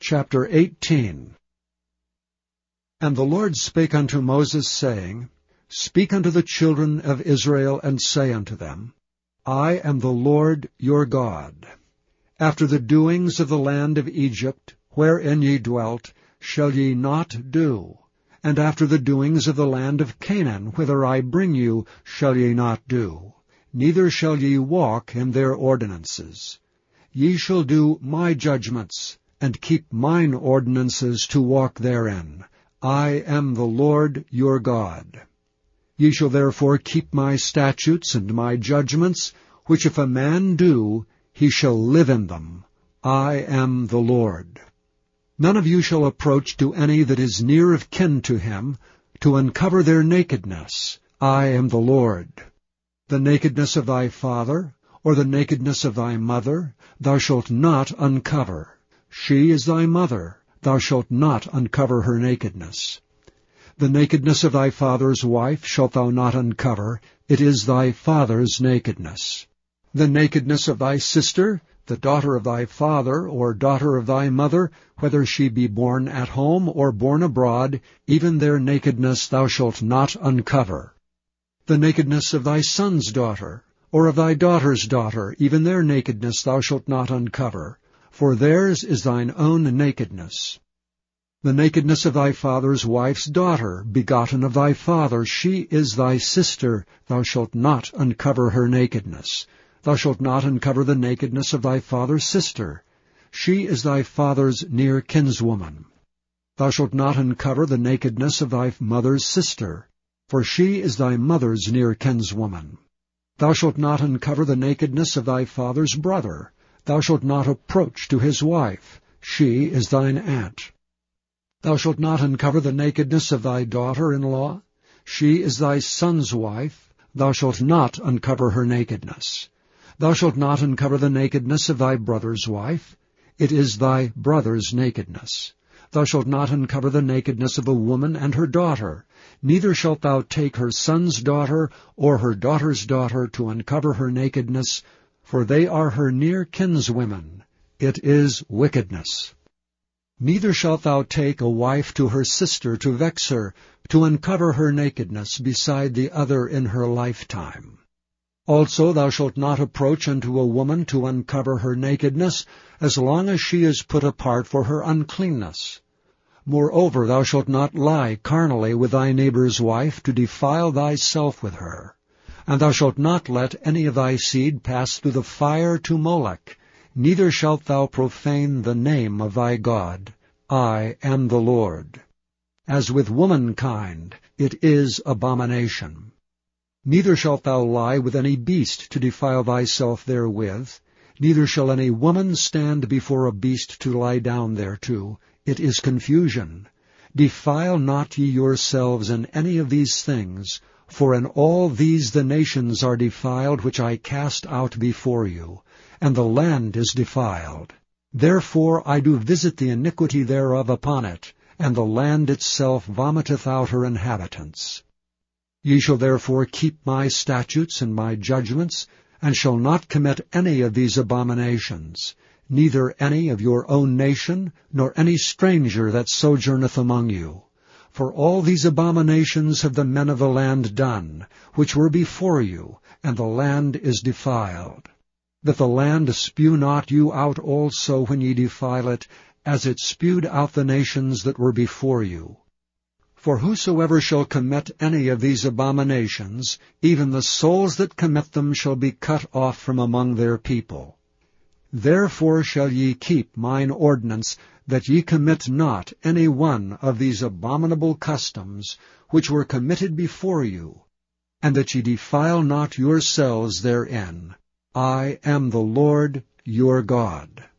Chapter 18. And the Lord spake unto Moses, saying, Speak unto the children of Israel, and say unto them, I am the Lord your God. After the doings of the land of Egypt, wherein ye dwelt, shall ye not do. And after the doings of the land of Canaan, whither I bring you, shall ye not do. Neither shall ye walk in their ordinances. Ye shall do my judgments, and keep mine ordinances to walk therein. I am the Lord your God. Ye shall therefore keep my statutes and my judgments, which if a man do, he shall live in them. I am the Lord. None of you shall approach to any that is near of kin to him, to uncover their nakedness. I am the Lord. The nakedness of thy father, or the nakedness of thy mother, thou shalt not uncover. She is thy mother, thou shalt not uncover her nakedness. The nakedness of thy father's wife shalt thou not uncover, it is thy father's nakedness. The nakedness of thy sister, the daughter of thy father, or daughter of thy mother, whether she be born at home or born abroad, even their nakedness thou shalt not uncover. The nakedness of thy son's daughter, or of thy daughter's daughter, even their nakedness thou shalt not uncover, for theirs is thine own nakedness. The nakedness of thy father's wife's daughter, begotten of thy father, she is thy sister, thou shalt not uncover her nakedness. Thou shalt not uncover the nakedness of thy father's sister. She is thy father's near kinswoman. Thou shalt not uncover the nakedness of thy mother's sister, for she is thy mother's near kinswoman. Thou shalt not uncover the nakedness of thy father's brother. Thou shalt not approach to his wife. She is thine aunt. Thou shalt not uncover the nakedness of thy daughter-in-law. She is thy son's wife. Thou shalt not uncover her nakedness. Thou shalt not uncover the nakedness of thy brother's wife. It is thy brother's nakedness. Thou shalt not uncover the nakedness of a woman and her daughter. Neither shalt thou take her son's daughter or her daughter's daughter to uncover her nakedness, for they are her near kinswomen. It is wickedness. Neither shalt thou take a wife to her sister to vex her, to uncover her nakedness beside the other in her lifetime. Also thou shalt not approach unto a woman to uncover her nakedness, as long as she is put apart for her uncleanness. Moreover, thou shalt not lie carnally with thy neighbor's wife, to defile thyself with her. And thou shalt not let any of thy seed pass through the fire to Molech, neither shalt thou profane the name of thy God. I am the Lord. As with womankind, it is abomination. Neither shalt thou lie with any beast to defile thyself therewith, neither shall any woman stand before a beast to lie down thereto. It is confusion. Defile not ye yourselves in any of these things, for in all these the nations are defiled which I cast out before you, and the land is defiled. Therefore I do visit the iniquity thereof upon it, and the land itself vomiteth out her inhabitants. Ye shall therefore keep my statutes and my judgments, and shall not commit any of these abominations, neither any of your own nation, nor any stranger that sojourneth among you. For all these abominations have the men of the land done, which were before you, and the land is defiled. That the land spew not you out also when ye defile it, as it spewed out the nations that were before you. For whosoever shall commit any of these abominations, even the souls that commit them shall be cut off from among their people. Therefore shall ye keep mine ordinance, that ye commit not any one of these abominable customs, which were committed before you, and that ye defile not yourselves therein. I am the Lord your God.